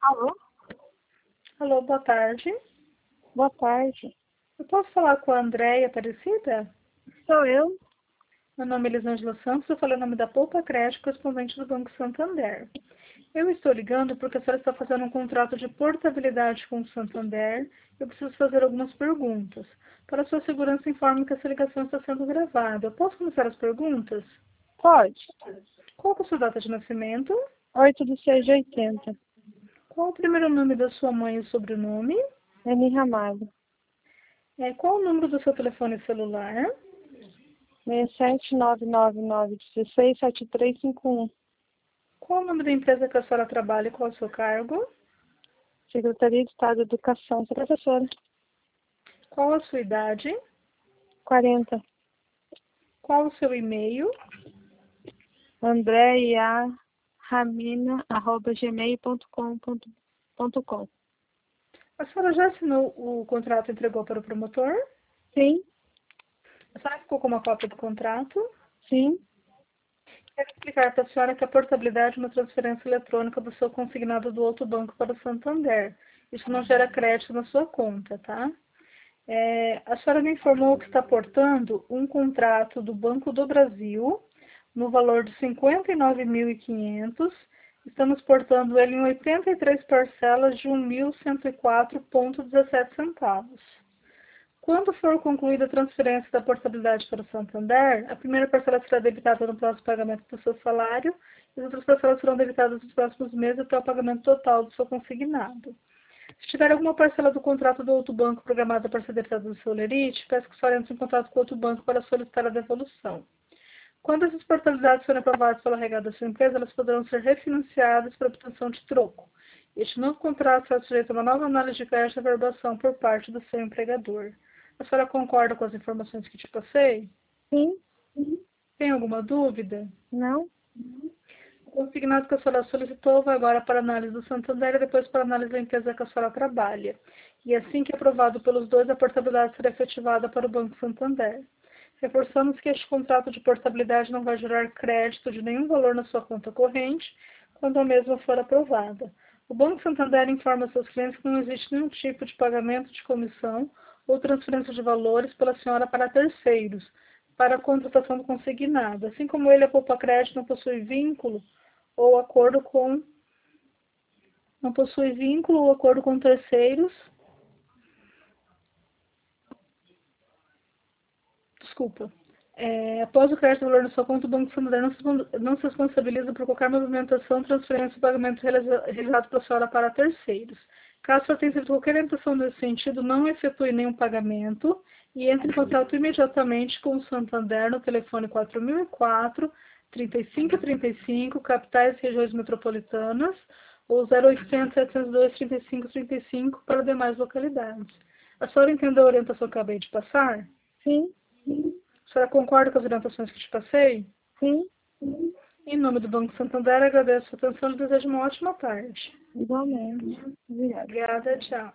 Alô? Alô, boa tarde. Boa tarde. Eu posso falar com a Andréia Aparecida? Sou eu? Meu nome é Elisângela Santos, eu falo em nome da Poupa Crédito, correspondente do Banco Santander. Eu estou ligando porque a senhora está fazendo um contrato de portabilidade com o Santander. Eu preciso fazer algumas perguntas. Para sua segurança, informe que essa ligação está sendo gravada. Eu posso começar as perguntas? Pode. Qual é a sua data de nascimento? 8/6/80. Qual o primeiro nome da sua mãe e o sobrenome? Eni Ramalho. Qual o número do seu telefone celular? 67999167351. Qual o nome da empresa que a senhora trabalha e qual é o seu cargo? Secretaria de Estado de Educação. Sou professora. Qual a sua idade? 40. Qual o seu e-mail? andreiaramina@gmail.com. A senhora já assinou o contrato e entregou para o promotor? Sim, A senhora ficou com uma cópia do contrato? sim. Quero explicar para a senhora que a portabilidade é uma transferência eletrônica do seu consignado do outro banco para o Santander. Isso não gera crédito na sua conta, tá? A senhora me informou que está portando um contrato do Banco do Brasil no valor de 59.500. Estamos portando ele em 83 parcelas de 1.104,17 centavos. Quando for concluída a transferência da portabilidade para o Santander, a primeira parcela será debitada no próximo pagamento do seu salário e as outras parcelas serão debitadas nos próximos meses até o pagamento total do seu consignado. Se tiver alguma parcela do contrato do outro banco programada para ser debitada do seu lerite, peço que a senhora entre em contato com outro banco para solicitar a devolução. Quando essas portabilidades forem aprovadas pela regada da sua empresa, elas poderão ser refinanciadas para obtenção de troco. Este novo contrato será sujeito a uma nova análise de crédito e averbação por parte do seu empregador. A senhora concorda com as informações que te passei? Sim. Tem alguma dúvida? Não? O consignado que a senhora solicitou vai agora para a análise do Santander e depois para a análise da empresa que a senhora trabalha. E assim que aprovado pelos dois, a portabilidade será efetivada para o Banco Santander. Reforçamos que este contrato de portabilidade não vai gerar crédito de nenhum valor na sua conta corrente quando a mesma for aprovada. O Banco Santander informa seus clientes que não existe nenhum tipo de pagamento de comissão ou transferência de valores pela senhora para terceiros, para a contratação do consignado. Assim como ele, a Poupa Crédito não possui vínculo ou acordo com terceiros. Desculpa. Após o crédito do valor na sua conta, o Banco Santander não se responsabiliza por qualquer movimentação, transferência ou pagamento realizado pela senhora para terceiros. Caso a senhora tenha tido qualquer orientação nesse sentido, não efetue nenhum pagamento e entre em contato imediatamente com o Santander no telefone 4004 3535, capitais e regiões metropolitanas, ou 0800 702 3535 para demais localidades. A senhora entendeu a orientação que eu acabei de passar? Sim. A senhora concorda com as orientações que te passei? Sim. Em nome do Banco Santander, agradeço a sua atenção e desejo uma ótima tarde. Igualmente. Obrigada. Obrigada, tchau.